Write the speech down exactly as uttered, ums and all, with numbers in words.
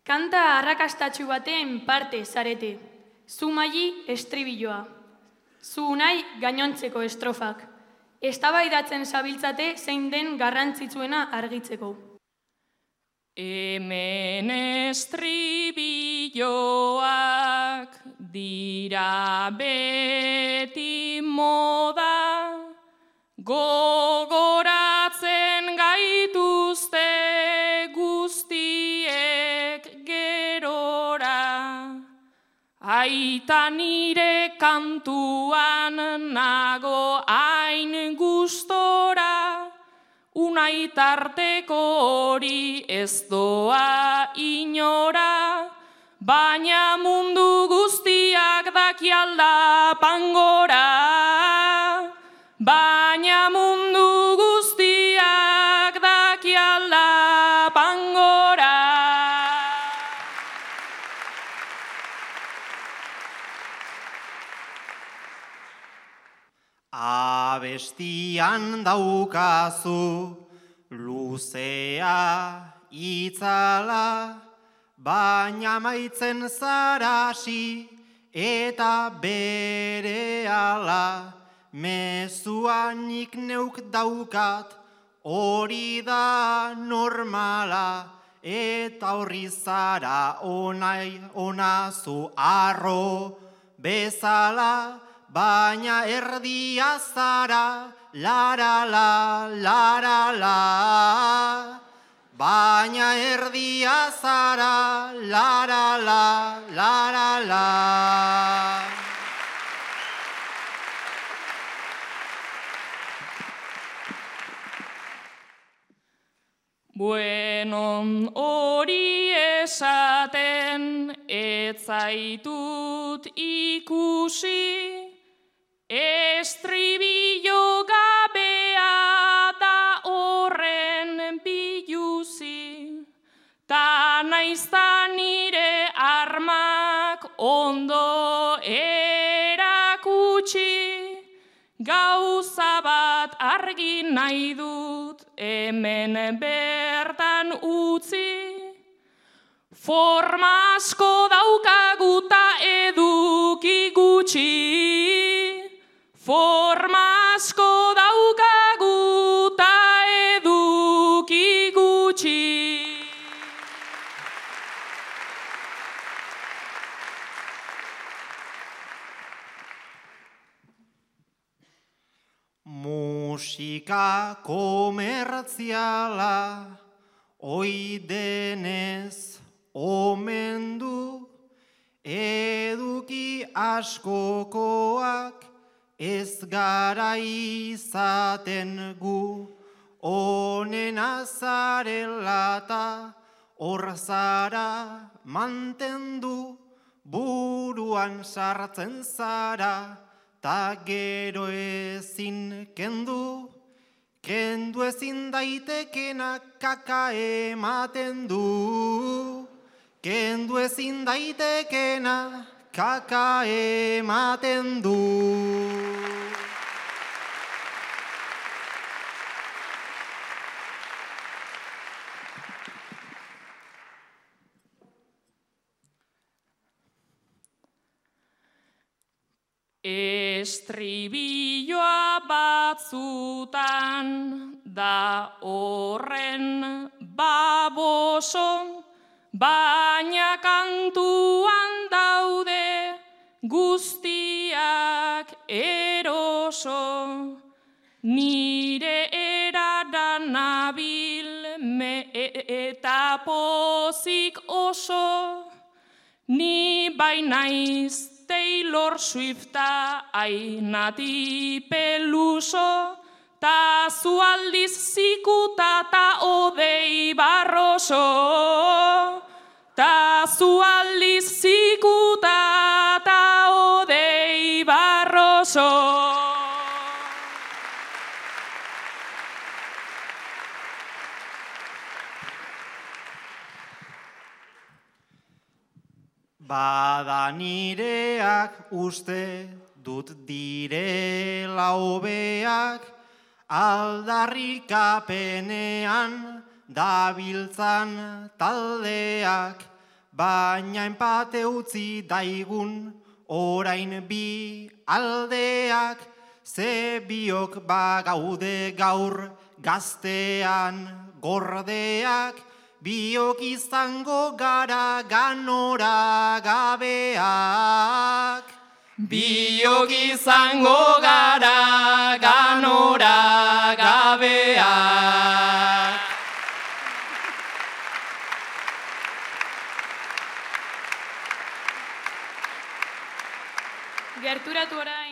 Kanta arrakastatxu baten parte zarete. Zu maili estribilloa. Zu nahi gainontzeko estrofak. Eztabaidatzen zabiltzate zein den garrantzitsuena argitzeko. Hemen estribilloak dira beti moda, gogoratzen gaituzte guztiek gerora. Aita nire kantuan nago hain gustora, unai tarteko hori ez doa inora, baina mundu guztiak daki alda pangora. Baina mundu guztiak daki alda pangora. Abestian daukazu luzea itzala, baina maitzen zarasi eta berehala. Mezuanik neuk daukat hori da normala, eta horri zara onai onazu arro bezala, baina erdia zara lara la lara la, baina erdia zara lara la lara la. Bueno, hori esaten ez zaitut ikusi, estribillo gabea da horren biluzi, ta naizta nire armak ondo erakutsi, gauza bat argi nahi dut hemen bertan utzi. Forma asko daukagu ta eduki gutxi. Forma asko daukagu ta eduki gutxi. Musika komertziala oi denez omen du, eduki askokoak ez gara izaten gu, onena zarela ta hor zara mantendu, buruan sartzen zara ta gero ezin kendu, kendu ezin daitekena kaka ematen du, kendu ezin daitekena kaka ematen du. Estribilloa batzutan da horren baboso, baina kantuan daude guztiak eroso. Nire erara nabil me eta pozik oso, ni bainaiz Taylor Swifta ainati peluso, ta zu aldiz zikuta ta odei barroso, ta zu aldiz zikuta ta odei barroso. Bada nireak uste dut direla hobeak, aldarrikapenean dabiltzan taldeak, baina enpate utzi daigun, orain bi aldeak, ze biok bagaude gaur gaztean gordeak, biok izango gara ganora gabeak. Biok izango gara ganora gabeak. Gerturatu orain